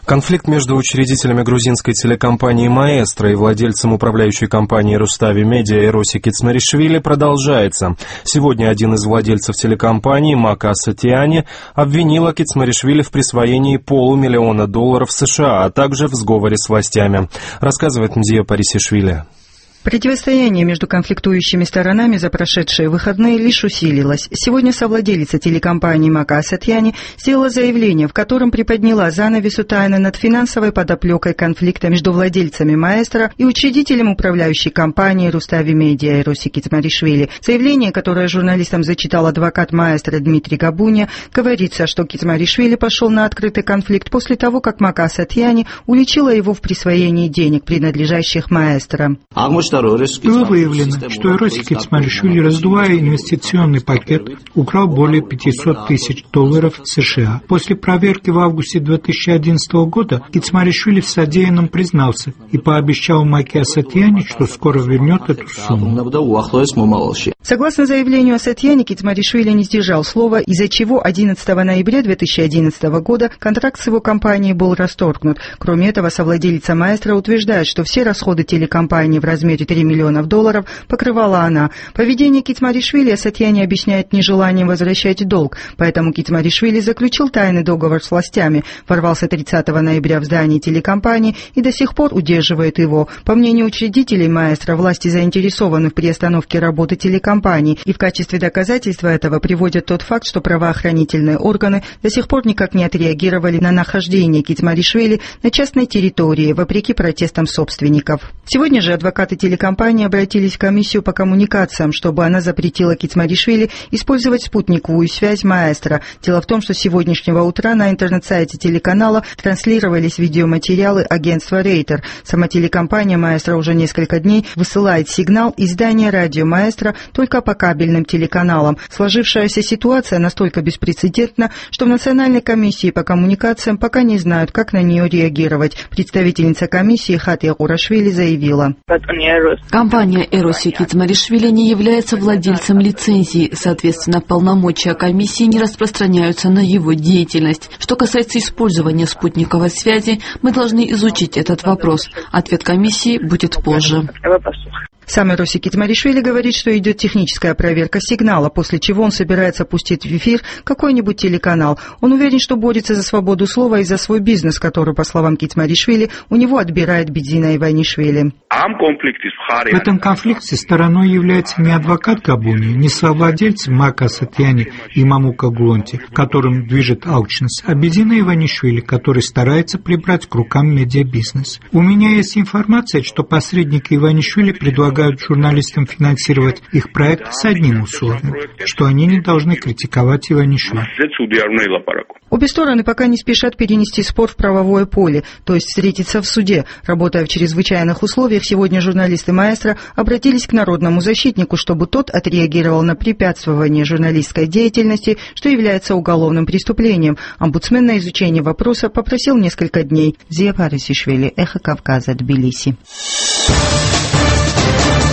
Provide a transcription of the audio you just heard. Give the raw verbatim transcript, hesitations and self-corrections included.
Конфликт между учредителями грузинской телекомпании «Маэстро» и владельцем управляющей компании «Рустави Медиа» Эроси Кицмаришвили продолжается. Сегодня один из владельцев телекомпании, Мака Асатиани, обвинила Кицмаришвили в присвоении полумиллиона долларов США, а также в сговоре с властями. Рассказывает Мдия Парисишвили. Противостояние между конфликтующими сторонами за прошедшие выходные лишь усилилось. Сегодня совладелица телекомпании Мака Асатиани сделала заявление, в котором приподняла занавесу тайны над финансовой подоплекой конфликта между владельцами «Маэстро» и учредителем управляющей компании «Рустави Медиа» Эроси Кицмаришвили. Заявление, которое журналистам зачитал адвокат «Маэстро» Дмитрий Габуния, говорится, что Кицмаришвили пошел на открытый конфликт после того, как Мака Асатиани уличила его в присвоении денег, принадлежащих «Маэстро». Было выявлено, что Эроси Кицмаришвили, раздувая инвестиционный пакет, украл более пятьсот тысяч долларов США. После проверки в августе две тысячи одиннадцатого года Кицмаришвили в содеянном признался и пообещал Маке Асатиани, что скоро вернет эту сумму. Согласно заявлению Асатиани, Кицмаришвили не сдержал слова, из-за чего одиннадцатого ноября две тысячи одиннадцатого года контракт с его компанией был расторгнут. Кроме этого, совладелица «Маэстро» утверждает, что все расходы телекомпании в размере три миллиона долларов покрывала она. Поведение Кицмаришвили Асатиани объясняет нежеланием возвращать долг, поэтому Кицмаришвили заключил тайный договор с властями, ворвался тридцатого ноября в здание телекомпании и до сих пор удерживает его. По мнению учредителей «Маэстро», власти заинтересованы в приостановке работы телекомпании, и в качестве доказательства этого приводят тот факт, что правоохранительные органы до сих пор никак не отреагировали на нахождение Кицмаришвили на частной территории, вопреки протестам собственников. Сегодня же адвокаты телекомпании обратились в комиссию по коммуникациям, чтобы она запретила Кицмаришвили использовать спутниковую связь «Маэстро». Дело в том, что с сегодняшнего утра на интернет-сайте телеканала транслировались видеоматериалы агентства «Рейтер». Сама телекомпания «Маэстро» уже несколько дней высылает сигнал из здания радио «Маэстро» только по кабельным телеканалам. Сложившаяся ситуация настолько беспрецедентна, что в Национальной комиссии по коммуникациям пока не знают, как на нее реагировать. Представительница комиссии Хатия Курашвили заявила: компания Эроси Кицмаришвили не является владельцем лицензии, соответственно, полномочия комиссии не распространяются на его деятельность. Что касается использования спутниковой связи, мы должны изучить этот вопрос. Ответ комиссии будет позже. Сам Эроси Кицмаришвили говорит, что идет техническая проверка сигнала, после чего он собирается пустить в эфир какой-нибудь телеканал. Он уверен, что борется за свободу слова и за свой бизнес, который, по словам Кицмаришвили, у него отбирает Бедзина Иванишвили. В этом конфликте стороной является не адвокат Габуния, не совладельцы Мака Асатиани и Мамука Глонти, которым движет Аукшнес, а Бедзина Иванишвили, который старается прибрать к рукам медиабизнес. У меня есть информация, что посредники Иванишвили предлагают журналистам финансировать их проект с одним условием, что они не должны критиковать Иванишвили. Обе стороны пока не спешат перенести спор в правовое поле, то есть встретиться в суде. Работая в чрезвычайных условиях, сегодня журналисты «Маэстро» обратились к народному защитнику, чтобы тот отреагировал на препятствование журналистской деятельности, что является уголовным преступлением. Омбудсмен на изучение вопроса попросил несколько дней. Мдия Парисишвили, Эхо Кавказа, Тбилиси.